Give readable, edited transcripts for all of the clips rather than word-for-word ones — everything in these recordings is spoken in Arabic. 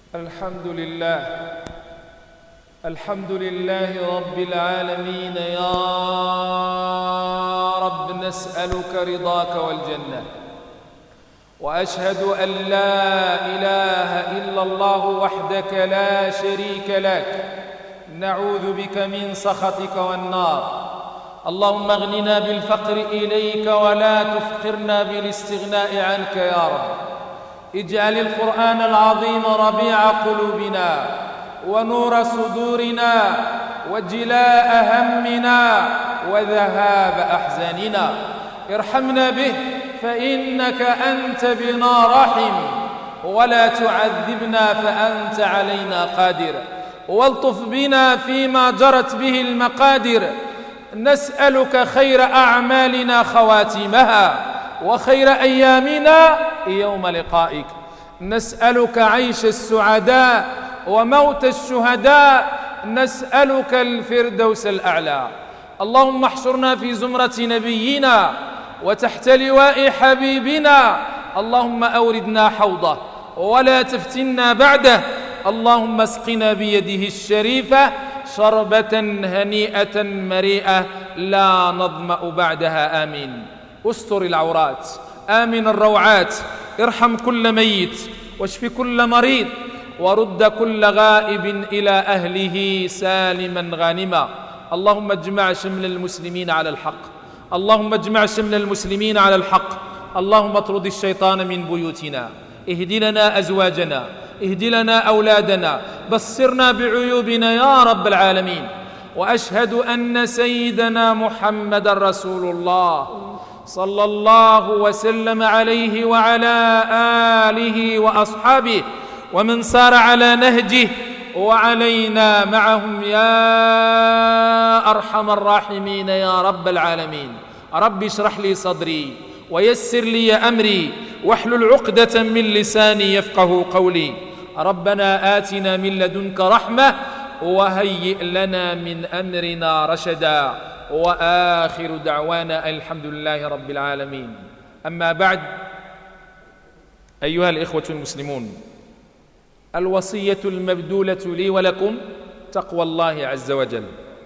الحمد لله رب العالمين. يا رب نسألك رضاك والجنة، وأشهد أن لا إله إلا الله وحدك لا شريك لك، نعوذ بك من سخطك والنار. اللهم اغننا بالفقر إليك ولا تفقرنا بالاستغناء عنك يا رب. اجعل القرآن العظيم ربيع قلوبنا ونور صدورنا وجلاء همنا وذهاب أحزاننا. ارحمنا به فإنك أنت بنا راحم، ولا تعذبنا فأنت علينا قادر، والطف بنا فيما جرت به المقادر. نسألك خير أعمالنا خواتمها، وخير أيامنا يوم لقائك. نسألك عيش السعداء وموت الشهداء. نسألك الفردوس الأعلى. اللهم احشرنا في زمرة نبينا وتحت لواء حبيبنا. اللهم أوردنا حوضه ولا تفتنا بعده. اللهم اسقنا بيده الشريفة شربة هنيئة مريئة لا نظمأ بعدها. آمين. استر العورات، آمن الروعات، ارحم كل ميت، واشف كل مريض، ورد كل غائب إلى أهله سالما غانما. اللهم اجمع شمل المسلمين على الحق، اللهم اجمع شمل المسلمين على الحق. اللهم اطرد الشيطان من بيوتنا، اهد لنا أزواجنا، اهد لنا أولادنا، بصرنا بعيوبنا يا رب العالمين. وأشهد أن سيدنا محمد رسول الله صلى الله وسلم عليه وعلى آله وأصحابه ومن سار على نهجه وعلينا معهم يا أرحم الراحمين يا رب العالمين. رب اشرح لي صدري ويسر لي أمري واحلل عقدة من لساني يفقه قولي. ربنا آتنا من لدنك رحمة وهيئ لنا من أمرنا رشدا. وآخر دعوانا الحمد لله رب العالمين. أما بعد، أيها الإخوة المسلمون، الوصية المبذولة لي ولكم تقوى الله عز وجل.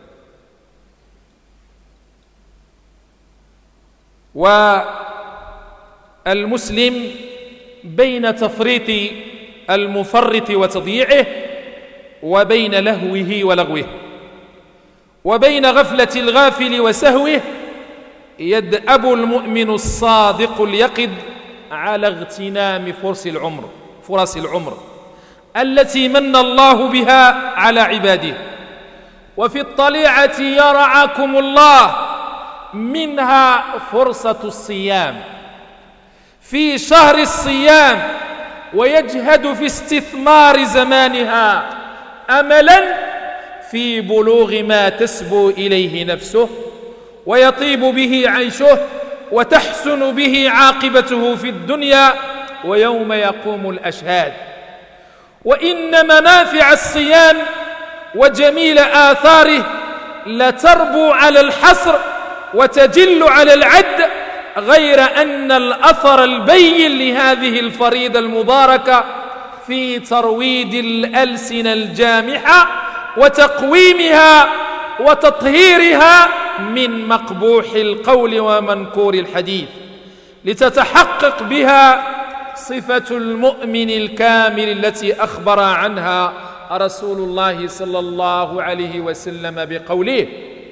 والمسلم بين تفريط المفرط وتضييعه، وبين لهوه ولغوه، وبين غفلة الغافل وسهوه، يدأب المؤمن الصادق اليقظ على اغتنام فرص العمر التي من الله بها على عباده. وفي الطليعة يرعاكم الله منها فرصة الصيام في شهر الصيام، ويجهد في استثمار زمانها أملا في بلوغ ما تسبو إليه نفسه، ويطيب به عيشه، وتحسن به عاقبته في الدنيا ويوم يقوم الأشهاد. وإن منافع الصيام وجميل آثاره لتربو على الحصر وتجل على العد، غير أن الأثر البين لهذه الفريضة المباركة في ترويض الألسنة الجامحة وتقويمها وتطهيرها من مقبوح القول ومنكور الحديث، لتتحقق بها صفة المؤمن الكامل التي أخبر عنها رسول الله صلى الله عليه وسلم بقوله: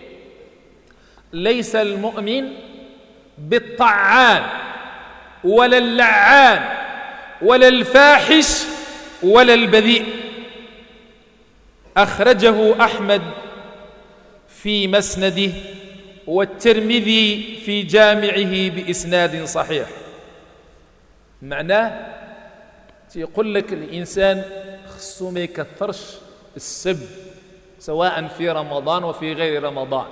ليس المؤمن بالطعان ولا اللعان ولا الفاحش ولا البذيء. أخرجه أحمد في مسنده، والترمذي في جامعه بإسناد صحيح. معناه يقول لك الإنسان خصو ما يكثرش السب، سواء في رمضان وفي غير رمضان،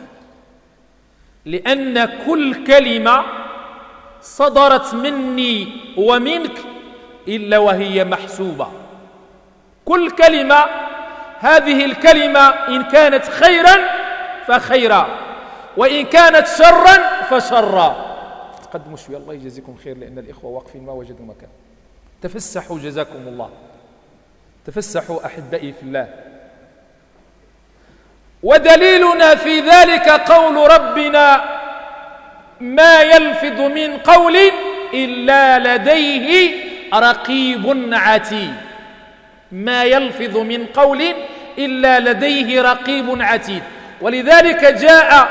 لأن كل كلمة صدرت مني ومنك إلا وهي محسوبة. كل كلمة، هذه الكلمة إن كانت خيرا فخيرا، وإن كانت شرا فشرا. تقدموا شوية الله يجزيكم خير، لأن الإخوة واقفين ما وجدوا مكان. تفسحوا جزاكم الله. تفسحوا أحبائي في الله. ودليلنا في ذلك قول ربنا: ما يلفظ من قول إلا لديه رقيب عتيد. ما يلفظ من قول إلا لديه رقيب عتيد. ولذلك جاء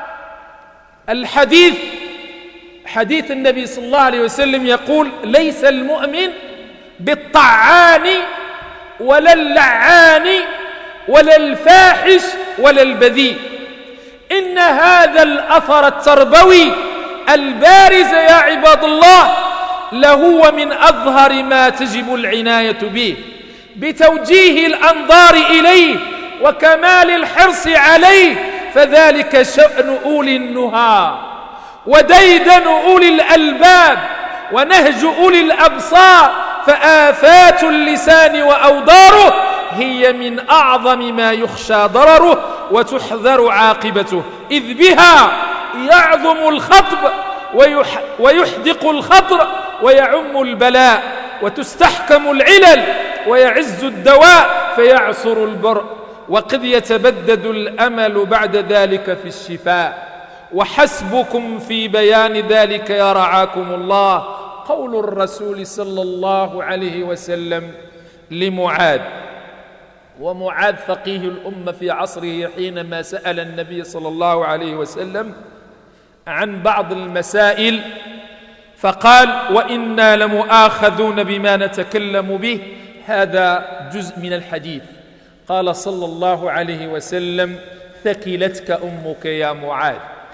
الحديث، حديث النبي صلى الله عليه وسلم يقول: ليس المؤمن بالطعان ولا اللعان ولا الفاحش ولا البذيء. إن هذا الأثر التربوي البارز يا عباد الله لهو من أظهر ما تجب العناية به، بتوجيه الأنظار إليه وكمال الحرص عليه، فذلك شأن أولي النهى وديدن أولي الألباب ونهج أولي الأبصار. فآفات اللسان وأوضاره هي من أعظم ما يخشى ضرره وتحذر عاقبته، إذ بها يعظم الخطب ويحدق الخطر ويعم البلاء، وتستحكم العلل ويعز الدواء فيعصر البرء، وقد يتبدد الأمل بعد ذلك في الشفاء. وحسبكم في بيان ذلك يا رعاكم الله قول الرسول صلى الله عليه وسلم لمعاذ. ومعاذ فقيه الأمة في عصره حينما سأل النبي صلى الله عليه وسلم عن بعض المسائل فقال: وإنا لمؤاخذون بما نتكلم به. هذا جزء من الحديث. قال صلى الله عليه وسلم: ثكلتك أمك يا معاذ.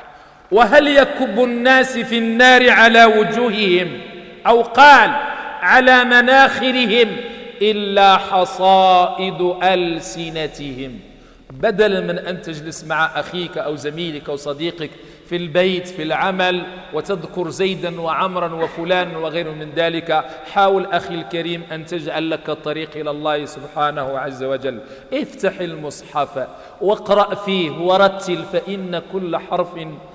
وهل يكب الناس في النار على وجوههم، أو قال على مناخرهم، إلا حصائد ألسنتهم. بدلا من أن تجلس مع أخيك أو زميلك أو صديقك في البيت في العمل وتذكر زيدا وعمرا وفلان وغير من ذلك، حاول أخي الكريم أن تجعل لك الطريق إلى الله سبحانه عز وجل. افتح المصحف واقرأ فيه ورتل، فإن كل حرف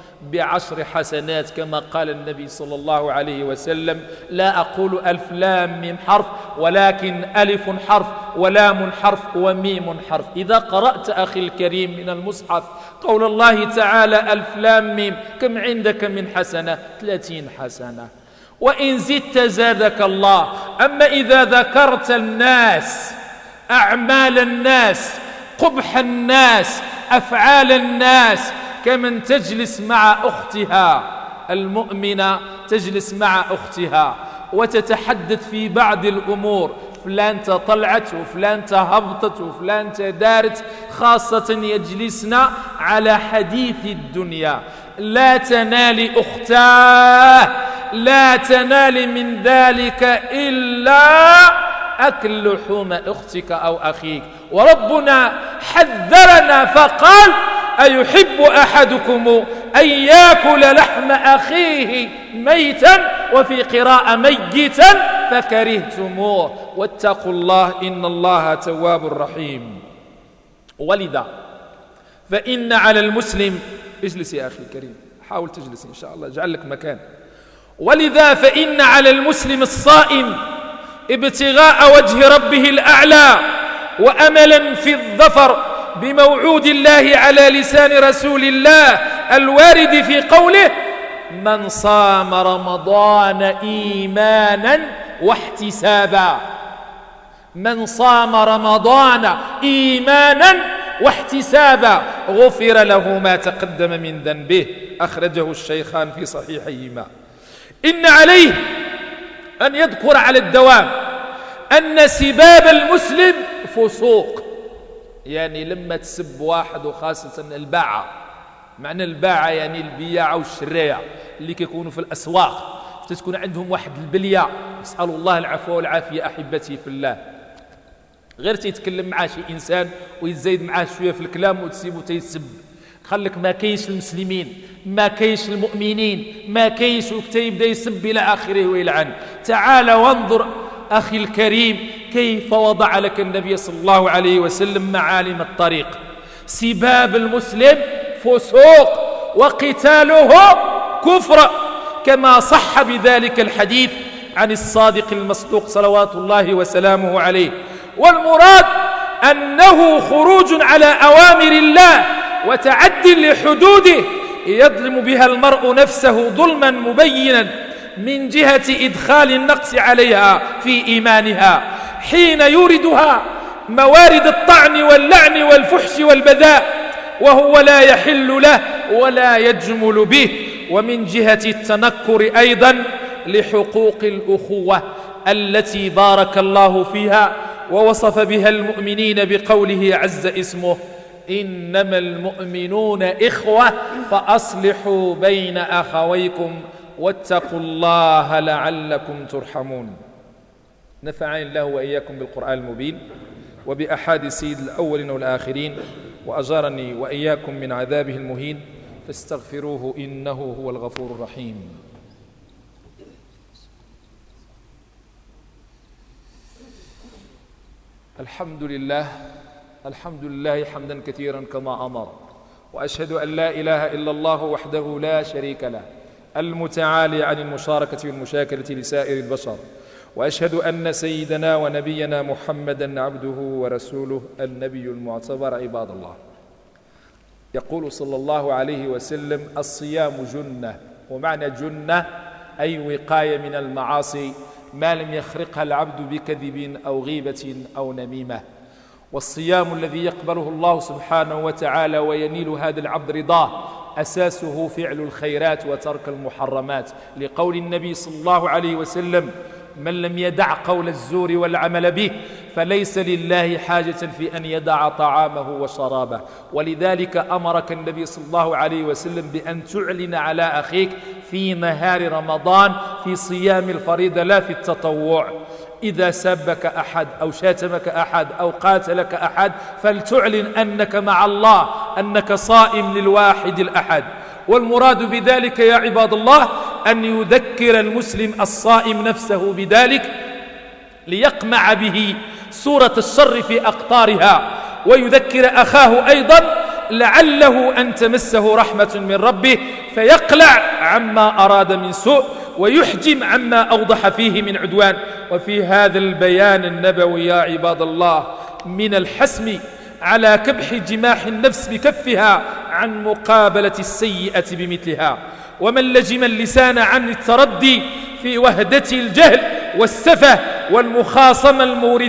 ب10 حسنات كما قال النبي صلى الله عليه وسلم. لا أقول ألف لام ميم حرف، ولكن ألف حرف ولام حرف وميم حرف. إذا قرأت أخي الكريم من المصحف قول الله تعالى ألف لام ميم، كم عندك من حسنة؟ 30 حسنة، وإن زدت زادك الله. أما إذا ذكرت الناس، أعمال الناس، قبح الناس، أفعال الناس، كمن تجلس مع أختها المؤمنة، تجلس مع أختها وتتحدث في بعض الأمور، فلان طلعت وفلان هبطت وفلان دارت، خاصة يجلسن على حديث الدنيا. لا تنال أختاه، لا تنال من ذلك إلا أكل لحوم أختك أو أخيك. وربنا حذرنا فقال: أيحب أحدكم أن يأكل لحم أخيه ميتا، وفي قراءة ميتا، فكرهتموه، واتقوا الله إن الله تواب رحيم. ولذا فإن على المسلم، اجلس يا أخي الكريم، حاول تجلس إن شاء الله، اجعل لك مكان. ولذا فإن على المسلم الصائم ابتغاء وجه ربه الأعلى وأملا في الظفر بموعود الله على لسان رسول الله الوارد في قوله: من صام رمضان إيمانا واحتسابا. من صام رمضان إيمانا واحتسابا غفر له ما تقدم من ذنبه. أخرجه الشيخان في صحيحيهما. إن عليه أن يذكر على الدوام أن سباب المسلم فسوق. يعني لما تسب واحد، وخاصة الباعة، معنى الباعة يعني البياعة والشراية اللي كيكونوا في الأسواق، تكون عندهم واحد البلية، نسأل الله العفو والعافية أحبتي في الله. غير تيتكلم معاه شي إنسان ويزايد معاه شوية في الكلام وتسيبه تيسب، خلك ما كاينش المسلمين، ما كاينش المؤمنين، ما كاينش، ويبدا يسب إلى آخره ويلعن. تعال وانظر أخي الكريم كيف وضع لك النبي صلى الله عليه وسلم معالم الطريق. سباب المسلم فسوق وقتاله كفر، كما صح بذلك الحديث عن الصادق المصدوق صلوات الله وسلامه عليه. والمراد أنه خروج على أوامر الله وتعد لحدوده يظلم بها المرء نفسه ظلما مبينا من جهة إدخال النقص عليها في إيمانها حين يوردها موارد الطعن واللعن والفحش والبذاء وهو لا يحل له ولا يجمل به، ومن جهة التنكر أيضا لحقوق الأخوة التي بارك الله فيها ووصف بها المؤمنين بقوله عز اسمه: إنما المؤمنون إخوة فأصلحوا بين أخويكم واتقوا الله لعلكم ترحمون. نفعني الله وإياكم بالقرآن المبين وبأحاديث سيد الأولين والآخرين، وأجارني وإياكم من عذابه المهين، فاستغفروه إنه هو الغفور الرحيم. الحمد لله حمدا كثيرا كما أمر، وأشهد أن لا إله إلا الله وحده لا شريك له المتعالي عن المشاركة والمشاكلة لسائر البشر، وأشهد أن سيدنا ونبينا محمدا عبده ورسوله النبي المعتبر. عباد الله، يقول صلى الله عليه وسلم: الصيام جنة. ومعنى جنة أي وقاية من المعاصي ما لم يخرقها العبد بكذب أو غيبة أو نميمة. والصيام الذي يقبله الله سبحانه وتعالى وينيل هذا العبد رضاه أساسه فعل الخيرات وترك المحرمات، لقول النبي صلى الله عليه وسلم: من لم يدع قول الزور والعمل به فليس لله حاجة في أن يدع طعامه وشرابه. ولذلك أمرك النبي صلى الله عليه وسلم بأن تعلن على أخيك في نهار رمضان في صيام الفريضة لا في التطوع. إذا سبك أحد أو شاتمك أحد أو قاتلك أحد فلتعلن أنك مع الله، أنك صائم للواحد الأحد. والمراد بذلك يا عباد الله أن يذكر المسلم الصائم نفسه بذلك ليقمع به سورة الشر في أقطارها، ويذكر أخاه أيضا لعله أن تمسه رحمة من ربه فيقلع عما أراد من سوء ويحجم عما أوضح فيه من عدوان. وفي هذا البيان النبوي يا عباد الله من الحسم على كبح جماح النفس بكفها عن مقابلة السيئة بمثلها، ومن لجم اللسان عن التردي في وهدة الجهل والسفه والمخاصمة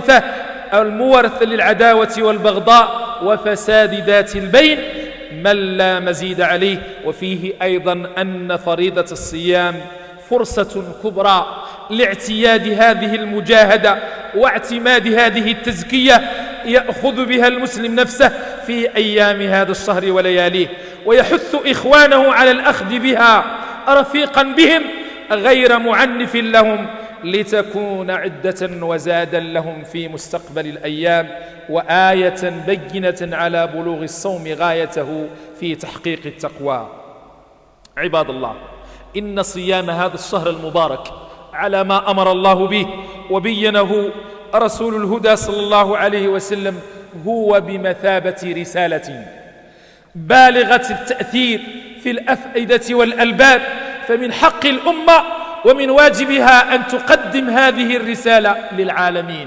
المورثة للعداوة والبغضاء وفساد ذات البين من لا مزيد عليه. وفيه أيضا أن فريضة الصيام فرصة كبرى لاعتياد هذه المجاهدة واعتماد هذه التزكية يأخذ بها المسلم نفسه في أيام هذا الشهر ولياليه، ويحث إخوانه على الأخذ بها رفيقا بهم غير معنف لهم، لتكون عدة وزادا لهم في مستقبل الأيام وآية بينة على بلوغ الصوم غايته في تحقيق التقوى. عباد الله، إن صيام هذا الشهر المبارك على ما أمر الله به وبينه رسول الهدى صلى الله عليه وسلم هو بمثابة رسالة بالغة التأثير في الأفئدة والألباب، فمن حق الأمة ومن واجبها أن تقدم هذه الرسالة للعالمين،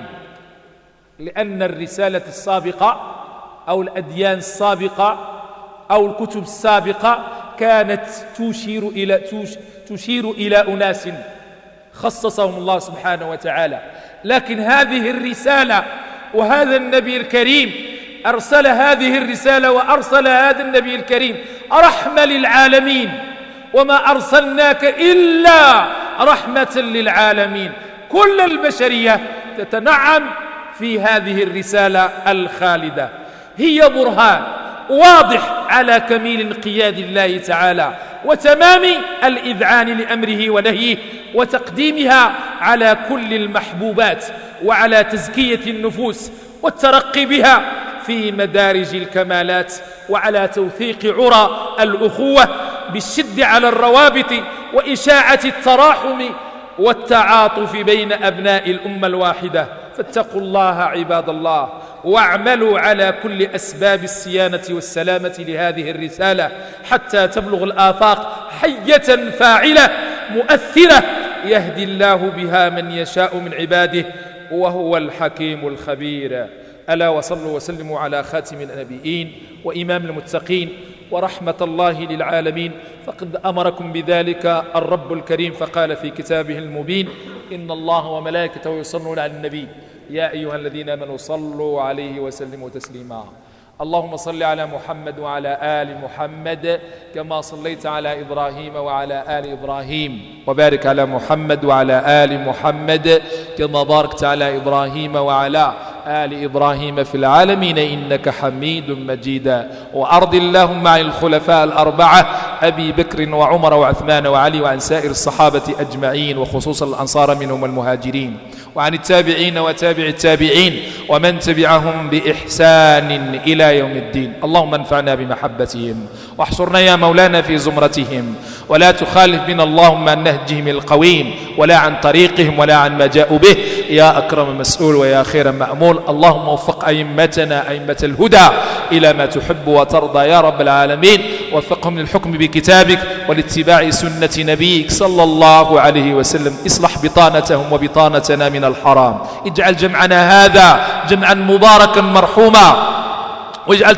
لأن الرسالة السابقة أو الأديان السابقة أو الكتب السابقة كانت تشير إلى أناس خصصهم الله سبحانه وتعالى، لكن هذه الرسالة وهذا النبي الكريم أرسل هذه الرسالة وأرسل هذا النبي الكريم رحمة للعالمين، وما أرسلناك إلا رحمة للعالمين. كل البشرية تتنعم في هذه الرسالة الخالدة، هي برهان واضح على كميل انقياد الله تعالى وتمام الإذعان لأمره ونهيه وتقديمها على كل المحبوبات، وعلى تزكية النفوس والترقي بها في مدارج الكمالات، وعلى توثيق عرى الأخوة بالشد على الروابط وإشاعة التراحم والتعاطف بين أبناء الأمة الواحدة. فاتقوا الله عباد الله، واعملوا على كل أسباب الصيانة والسلامة لهذه الرسالة حتى تبلغ الآفاق حية فاعلة مؤثرة يهدي الله بها من يشاء من عباده، وهو الحكيم الخبير. ألا وصلوا وسلموا على خاتم النبيين وإمام المتقين ورحمة الله للعالمين، فقد أمركم بذلك الرب الكريم فقال في كتابه المبين: إن الله وملائكته يصلون على النبي يا أيها الذين آمنوا صلوا عليه وسلموا تسليما. اللهم صل على محمد وعلى آل محمد كما صليت على إبراهيم وعلى آل إبراهيم، وبارك على محمد وعلى آل محمد كما باركت على إبراهيم وعلى آل إبراهيم في العالمين إنك حميد مجيد. وأرض اللهم عن الخلفاء الأربعة أبي بكر وعمر وعثمان وعلي وعن سائر الصحابة أجمعين، وخصوصا الأنصار منهم المهاجرين، وعن التابعين وتابع التابعين ومن تبعهم بإحسان إلى يوم الدين. اللهم انفعنا بمحبتهم واحشرنا يا مولانا في زمرتهم، ولا تخالف بنا اللهم عن نهجهم القويم ولا عن طريقهم ولا عن ما جاءوا به يا أكرم مسؤول ويا خير مأمول. اللهم وفق أئمتنا أئمة الهدى إلى ما تحب وترضى يا رب العالمين، وفقهم للحكم بكتابك والاتباع سنة نبيك صلى الله عليه وسلم. اصلح بطانتهم وبطانتنا من الحرام، اجعل جمعنا هذا جمعا مباركا مرحوما، واجعل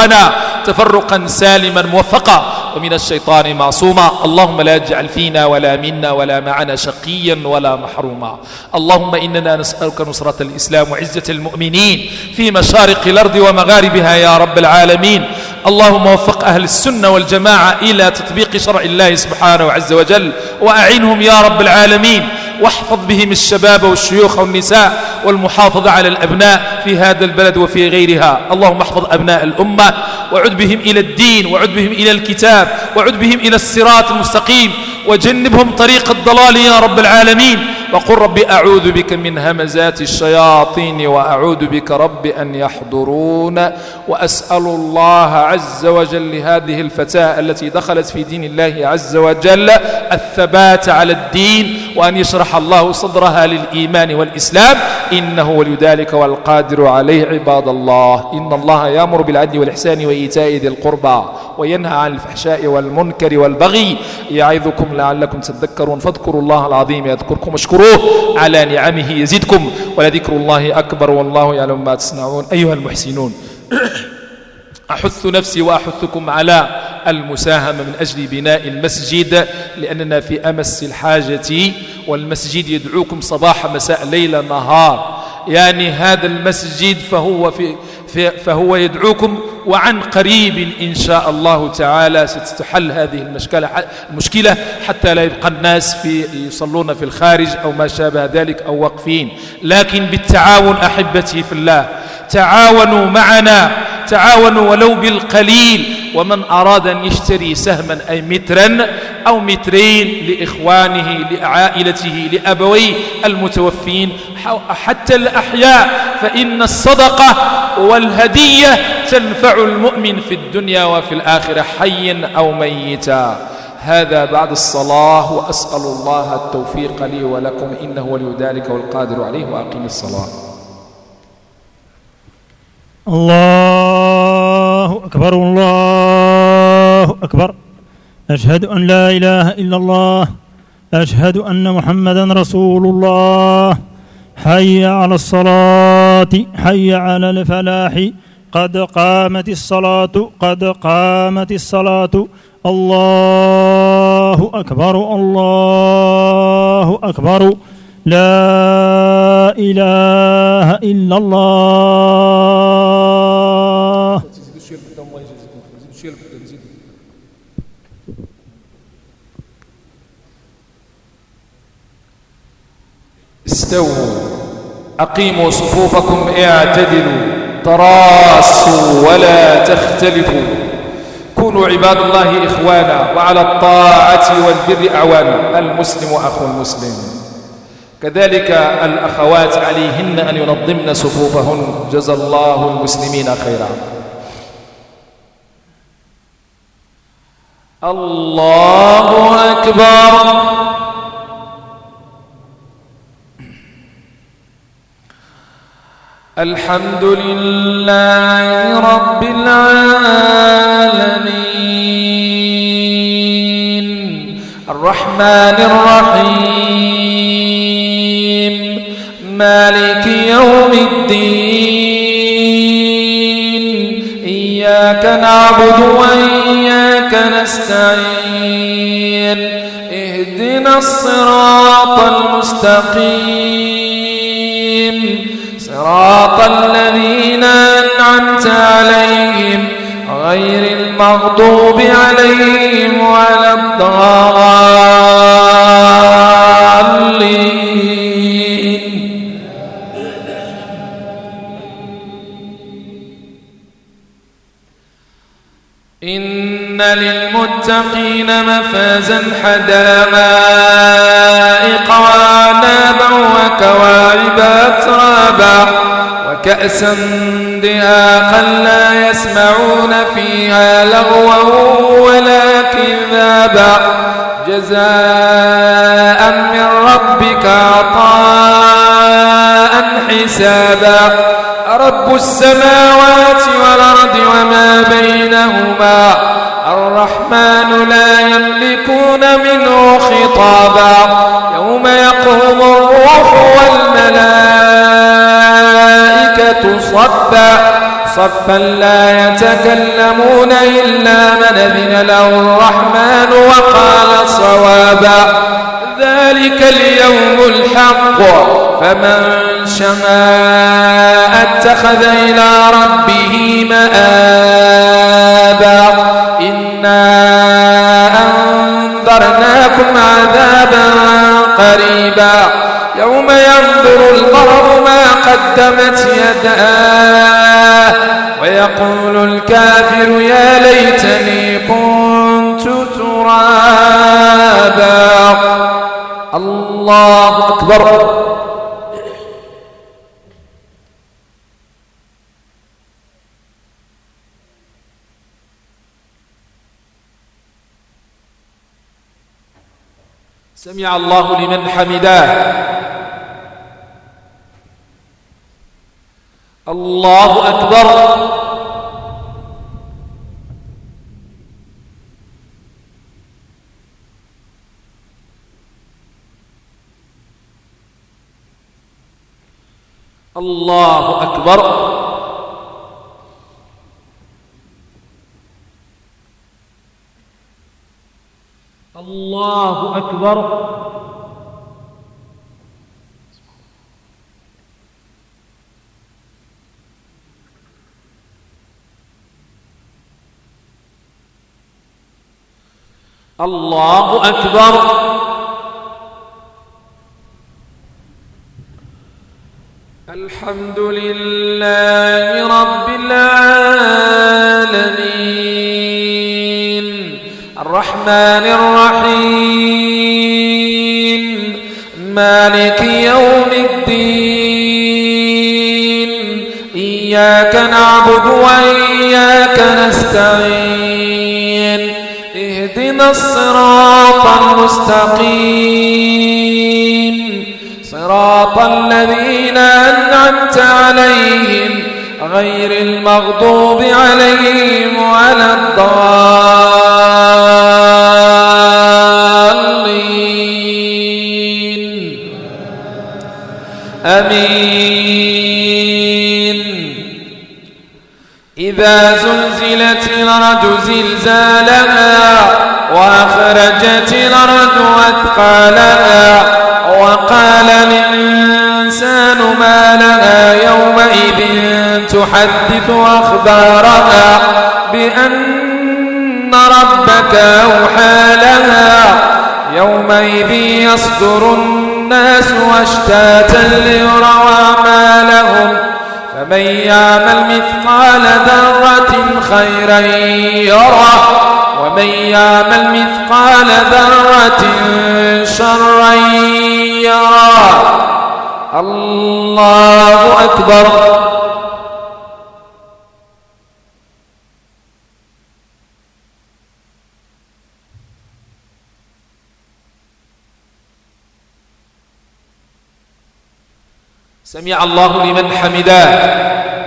تفرقا سالما موفقا ومن الشيطان معصوما. اللهم لا تجعل فينا ولا منا ولا معنا شقيا ولا محروما. اللهم إننا نسألك نصرة الإسلام وعزة المؤمنين في مشارق الأرض ومغاربها يا رب العالمين. اللهم وفق أهل السنة والجماعة إلى تطبيق شرع الله سبحانه عز وجل، وأعنهم يا رب العالمين، واحفظ بهم الشباب والشيوخ والنساء، والمحافظة على الأبناء في هذا البلد وفي غيرها. اللهم احفظ أبناء الأمة وعد بهم إلى الدين، وعد بهم إلى الكتاب، وعد بهم إلى الصراط المستقيم، وجنبهم طريق الضلال يا رب العالمين. وقل رب أعوذ بك من همزات الشياطين وأعوذ بك رب أن يحضرون. وأسأل الله عز وجل لهذه الفتاة التي دخلت في دين الله عز وجل الثبات على الدين، وأن يشرح الله صدرها للإيمان والإسلام، إنه ولي ذلك والقادر عليه. عباد الله، إن الله يأمر بالعدل والإحسان وإيتاء ذي القربى وينهى عن الفحشاء والمنكر والبغي يعظكم لعلكم تذكرون. فاذكروا الله العظيم يذكركم، واشكروه على نعمه يزدكم، ولذكر الله أكبر والله يعلم ما تصنعون. أيها المحسنون، أحث نفسي وأحثكم على المساهمة من أجل بناء المسجد، لأننا في أمس الحاجة، والمسجد يدعوكم صباح مساء ليل نهار. يعني هذا المسجد فهو يدعوكم، وعن قريب إن شاء الله تعالى ستتحل هذه المشكلة حتى لا يبقى الناس يصلون في الخارج أو ما شابه ذلك أو واقفين. لكن بالتعاون أحبتي في الله، تعاونوا معنا، تعاونوا ولو بالقليل. ومن أراد أن يشتري سهما أي مترا أو مترين لإخوانه لعائلته لأبويه المتوفين حتى الأحياء، فإن الصدقة والهدية تنفع المؤمن في الدنيا وفي الآخرة حيا أو ميتا. هذا بعد الصلاة، وأسأل الله التوفيق لي ولكم إنه ولي ذلك والقادر عليه. وأقيم الصلاة. الله أكبر الله أكبر. أشهد أن لا إله إلا الله، أشهد أن محمدا رسول الله. حي على الصلاة، حي على الفلاح، قد قامت الصلاة، قد قامت الصلاة. الله أكبر الله أكبر. لا إله إلا الله. استووا، أقيموا صفوفكم، اعتدلوا، تراصوا ولا تختلفوا. كونوا عباد الله إخوانا، وعلى الطاعة والبر أعوانا. المسلم أخو المسلم. كذلك الأخوات عليهن أن ينظمن صفوفهن. جزا الله المسلمين خيرا. الله أكبر. الحمد لله رب العالمين، الرحمن الرحيم، مالك يوم الدين إياك نعبد وإياك نستعين اهدنا الصراط المستقيم صراط الذين أنعمت عليهم غير المغضوب عليهم ولا الضالين. إن للمتقين مفازا حدائق وأعنابا وكواعب أترابا وكأسا دهاقا لا يسمعون فيها لغوا ولا كذابا جزاء من ربك عطاء حسابا رب السماوات والأرض وما بينهما الرحمن لا يملكون منه خطابا يوم يقوم الروح والملائكة صفا لا يتكلمون إلا من أذن له الرحمن وقال صوابا ذلك اليوم الحق فمن شاء اتخذ إلى ربه مآبا إنا أنذرناكم عذابا قريبا يوم ينظر المرء ما قدمت يداه ويقول الكافر يا ليتني كنت ترابا. الله أكبر. سمع الله لمن حمده. الله أكبر. الله أكبر. الله أكبر. الله أكبر. الحمد لله رب العالمين الرحمن الرحيم مالك يوم الدين إياك نعبد وإياك نستعين اهدنا الصراط المستقيم صراط الذين أنعمت عليهم غير المغضوب عليهم ولا الضالين. آمين. إذا زلزلت الأرض زلزالها وأخرجت الأرض أثقالها وقال الإنسان ما لها يومئذ تحدث أخبارها بأن ربك أوحى لها يومئذ يصدر الناس أشتاتا ليروا أعمالهم فمن يعمل مثقال ذرة خيرا يره ومن يعمل مثقال ذرة شرا يره. الله أكبر. سمع الله لمن حمده.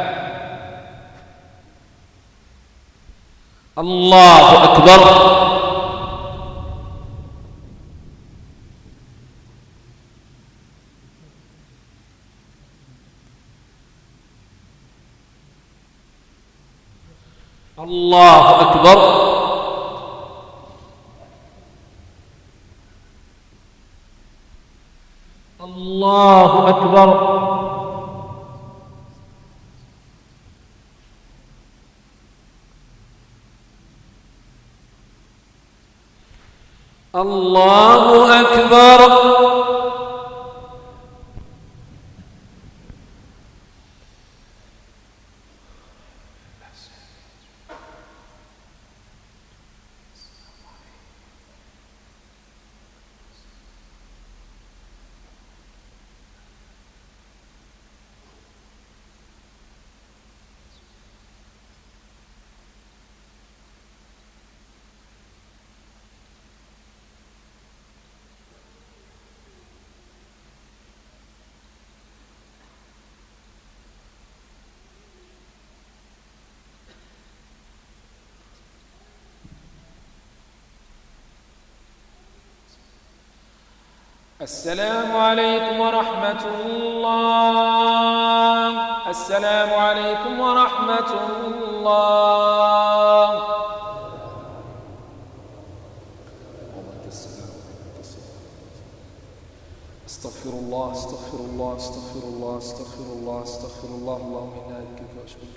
الله أكبر. الله أكبر. الله أكبر. الله أكبر. السلام عليكم ورحمة الله. السلام عليكم ورحمة الله. استغفر الله استغفر الله استغفر الله استغفر الله استغفر الله. اللهم إنا نذكرك وأشكرك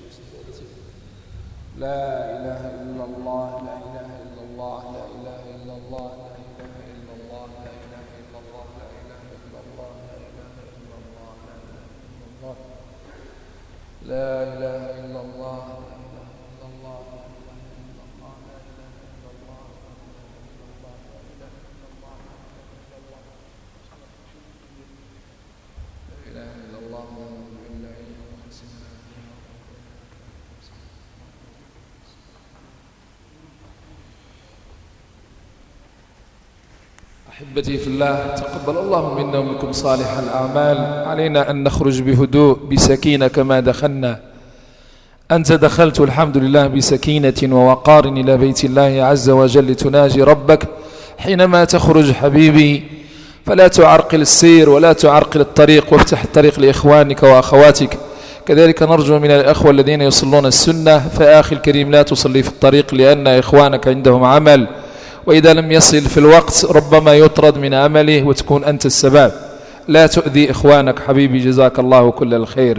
لا إله إلا الله لا إله إلا الله لا إله إلا الله لا إله إلا الله لا إله إلا الله لا إله إلا الله لا إله إلا الله لا إله إلا الله لا إله إلا الله أحبتي في الله، تقبل الله منا ومنكم صالح الأعمال. علينا أن نخرج بهدوء بسكينة كما دخلنا. أنت دخلت الحمد لله بسكينة ووقار إلى بيت الله عز وجل لتناجي ربك. حينما تخرج حبيبي فلا تعرقل السير ولا تعرقل الطريق، وافتح الطريق لإخوانك وأخواتك. كذلك نرجو من الأخوة الذين يصلون السنة فآخي الكريم لا تصلي في الطريق لأن إخوانك عندهم عمل، وإذا لم يصل في الوقت ربما يطرد من عمله وتكون أنت السبب. لا تؤذي إخوانك حبيبي، جزاك الله كل الخير.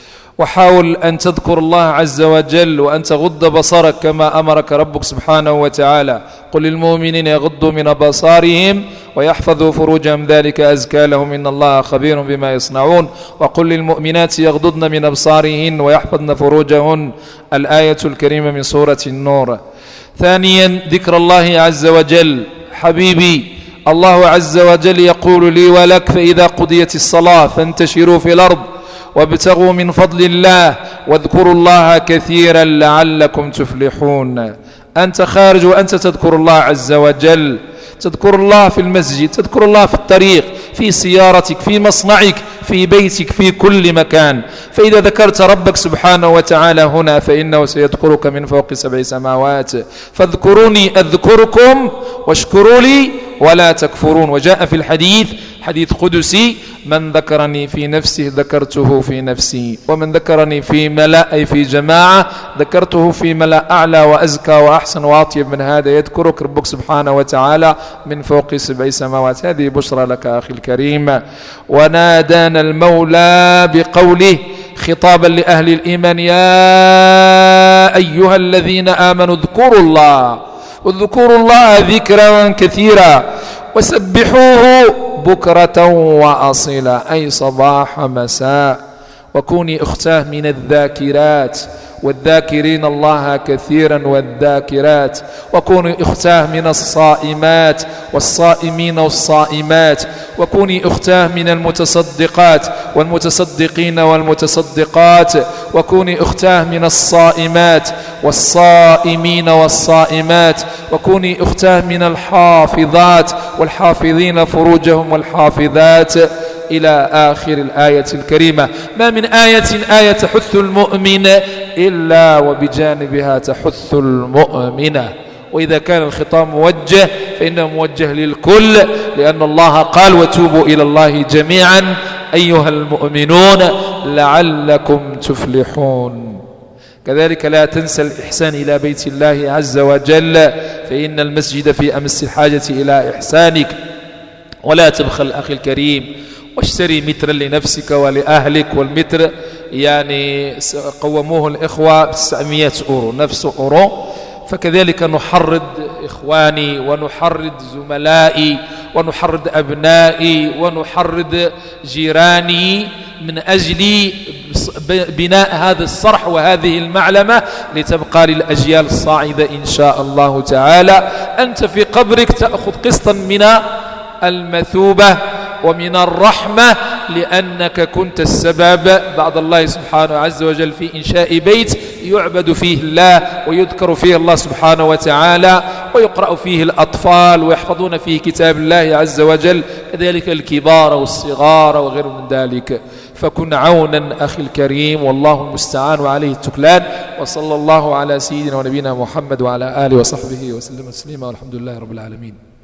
وحاول أن تذكر الله عز وجل وأن تغض بصرك كما أمرك ربك سبحانه وتعالى. قل للمؤمنين يغضوا من بصارهم ويحفظوا فروجهم ذلك أزكى لهم إن الله خبير بما يصنعون. وقل للمؤمنات يغضضن من أبصارهن ويحفظن فروجهن، الآية الكريمة من سورة النور. ثانيا ذكر الله عز وجل. حبيبي الله عز وجل يقول لي ولك: فإذا قضيت الصلاة فانتشروا في الأرض وابتغوا من فضل الله واذكروا الله كثيرا لعلكم تفلحون. أنت خارج وأنت تذكر الله عز وجل، تذكر الله في المسجد، تذكر الله في الطريق، في سيارتك، في مصنعك، في بيتك، في كل مكان. فإذا ذكرت ربك سبحانه وتعالى هنا فإنه سيذكرك من فوق 7 سماوات. فاذكروني أذكركم واشكروا لي ولا تكفرون. وجاء في الحديث حديث قدسي: من ذكرني في نفسه ذكرته في نفسي، ومن ذكرني في ملأ أي في جماعة ذكرته في ملأ أعلى وأزكى وأحسن وأطيب من هذا. يذكرك ربك سبحانه وتعالى من فوق 7 سماوات. هذه بشرى لك أخي الكريم. ونادانا المولى بقوله خطابا لأهل الإيمان: يا أيها الذين آمنوا اذكروا الله ذكرا كثيرا وسبحوه بكرة وأصيلا، أي صباح مساء. وكوني أختاه من الذاكرات والذاكرين الله كثيرا والذاكرات. وكوني أختاه من الصائمات والصائمين والصائمات. وكوني أختاه من المتصدقات والمتصدقين والمتصدقات. وكوني أختاه من الصائمات والصائمين والصائمات. وكوني أختاه من الحافظات والحافظين فروجهم والحافظات، إلى آخر الآية الكريمة. ما من آية تحث المؤمن إلا وبجانبها تحث المؤمنة. وإذا كان الخطاب موجه فإنه موجه للكل، لأن الله قال: وتوبوا إلى الله جميعا أيها المؤمنون لعلكم تفلحون. كذلك لا تنسى الإحسان إلى بيت الله عز وجل، فإن المسجد في أمس الحاجة إلى إحسانك. ولا تبخل أخي الكريم، واشتري مترا لنفسك ولأهلك، والمتر يعني قوموه الإخوة 900 أورو، نفس أورو. فكذلك نحرض إخواني ونحرض زملائي ونحرض أبنائي ونحرض جيراني من أجل بناء هذا الصرح وهذه المعلمة لتبقى للأجيال الصاعدة إن شاء الله تعالى. أنت في قبرك تأخذ قسطا من المثوبة ومن الرحمة، لأنك كنت السبب بعد الله سبحانه عز وجل في إنشاء بيت يعبد فيه الله ويذكر فيه الله سبحانه وتعالى ويقرأ فيه الأطفال ويحفظون فيه كتاب الله عز وجل، كذلك الكبار والصغار وغير من ذلك. فكن عونا أخي الكريم، والله المستعان وعليه التكلان. وصلى الله على سيدنا ونبينا محمد وعلى آله وصحبه وسلم تسليما، والحمد لله رب العالمين.